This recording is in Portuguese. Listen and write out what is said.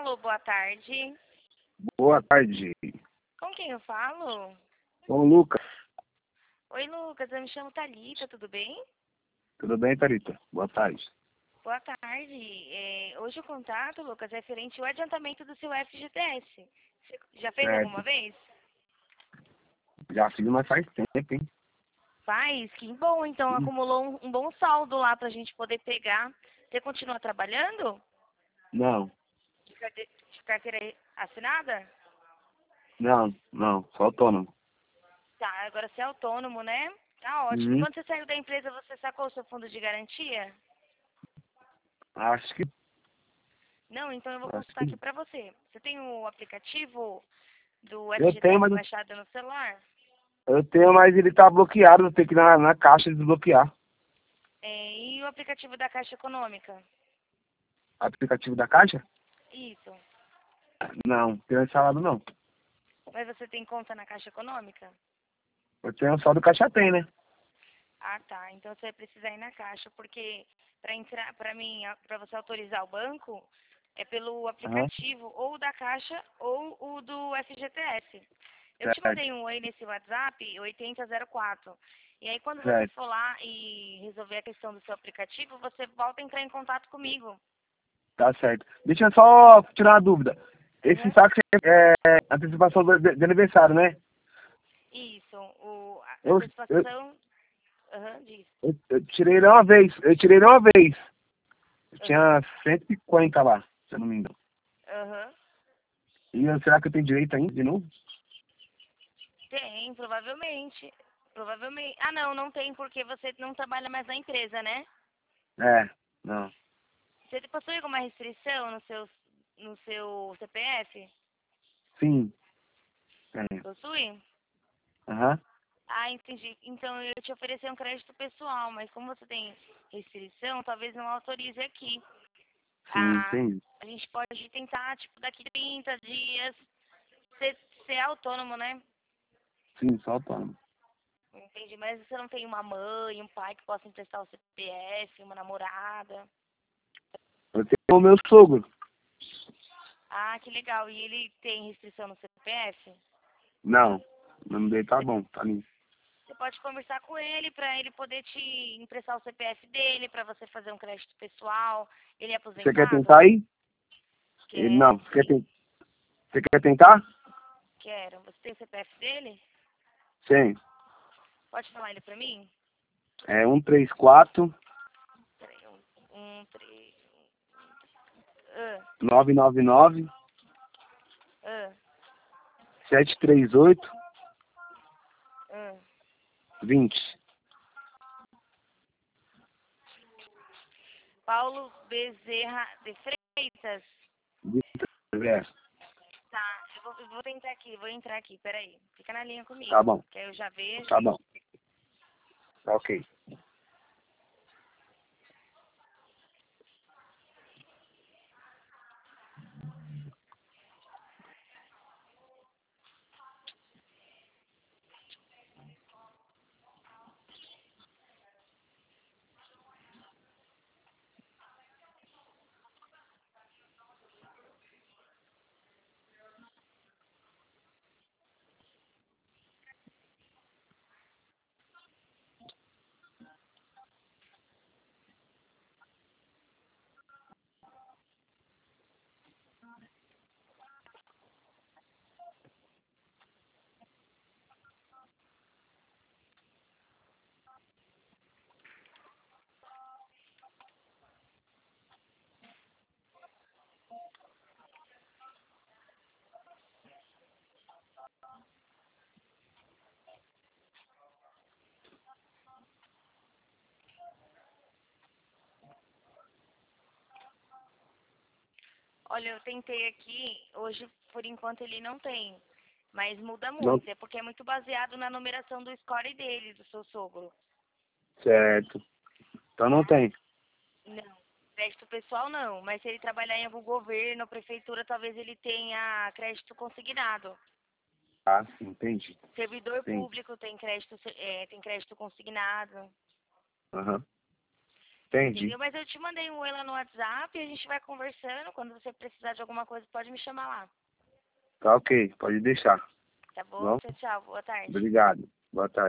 Alô, boa tarde. Boa tarde. Com quem eu falo? Com o Lucas. Oi, Lucas, eu me chamo Thalita, tudo bem? Tudo bem, Thalita? Boa tarde. Boa tarde. Hoje o contato, Lucas, é referente ao adiantamento do seu FGTS. Você já fez alguma Certo. vez? Já fiz, mas faz tempo, hein? Faz? Que bom, então acumulou um bom saldo lá pra gente poder pegar. Você continua trabalhando? Não, De carteira assinada? não. Sou autônomo. Tá, agora você é autônomo, né? Tá ótimo. Uhum. Quando você saiu da empresa, você sacou o seu fundo de garantia? Acho que... Não, então eu vou Acho consultar aqui que... pra você. Você tem o aplicativo do Eu tenho, FGTS mas... baixado no celular? Eu tenho, mas ele tá bloqueado. Eu tenho que ir na caixa e desbloquear. E o aplicativo da Caixa Econômica? Aplicativo da caixa? Isso. Não, tenho instalado não. Mas você tem conta na Caixa Econômica? Eu tenho só do Caixa Tem, né? Ah, tá. Então você vai precisar ir na Caixa, porque para você autorizar o banco, é pelo Aham, aplicativo ou da Caixa ou o do FGTS. Eu te certo, mandei um oi nesse WhatsApp, 8004. E aí quando você certo. for lá e resolver a questão do seu aplicativo, você volta a entrar em contato comigo. Tá certo. Deixa eu só tirar uma dúvida. Esse Uhum. saque é antecipação de aniversário, né? Isso. A Eu, eu, antecipação. Aham, diz. eu tirei ele uma vez. Eu tirei ele uma vez. Eu Aham. tinha 150 lá, se eu não me engano. Aham. Será que eu tenho direito ainda de novo? Tem, provavelmente. Provavelmente. Ah, não, não tem porque você não trabalha mais na empresa, né? É, não. Você possui alguma restrição no seu CPF? Sim, tem. Possui? Aham. Ah, entendi. Então eu te oferecer um crédito pessoal, mas como você tem restrição, talvez não autorize aqui. Sim, Ah, tem. a gente pode tentar, tipo, daqui 30 dias, ser autônomo, né? Sim, só autônomo. Entendi, mas você não tem uma mãe, um pai que possa emprestar o CPF, uma namorada? Eu tenho o meu sogro. Ah, que legal. E ele tem restrição no CPF? Não, o nome dele tá Você, bom, tá lindo. você pode conversar com ele para ele poder te emprestar o CPF dele, para você fazer um crédito pessoal. Ele é Você quer aposentado? tentar aí? Não, Quero, você sim. você quer tentar? Quero. Você tem o CPF dele? Sim. Pode falar ele para mim? É 134 Peraí, três... Ah, 999 ah, 738 ah. 20. Paulo Bezerra de Freitas. É, Tá, eu vou tentar aqui, vou entrar aqui, peraí. Fica na linha tá comigo, bom, que aí eu já vejo. tá bom. Tá ok. Olha, eu tentei aqui, hoje por enquanto ele não tem, mas muda Não, muito, é porque é muito baseado na numeração do score dele, do seu sogro, certo. Então não tá? tem. Não, crédito pessoal não, mas se ele trabalhar em algum governo, prefeitura, talvez ele tenha crédito consignado. Ah, sim, entendi. Servidor Entendi. público tem crédito consignado. Aham. Entendi. Entendeu? Mas eu te mandei um oi lá no WhatsApp e a gente vai conversando. Quando você precisar de alguma coisa, pode me chamar lá. Tá ok, pode deixar. Tá bom? Bom? Tchau, tchau. Boa tarde. Obrigado. Boa tarde.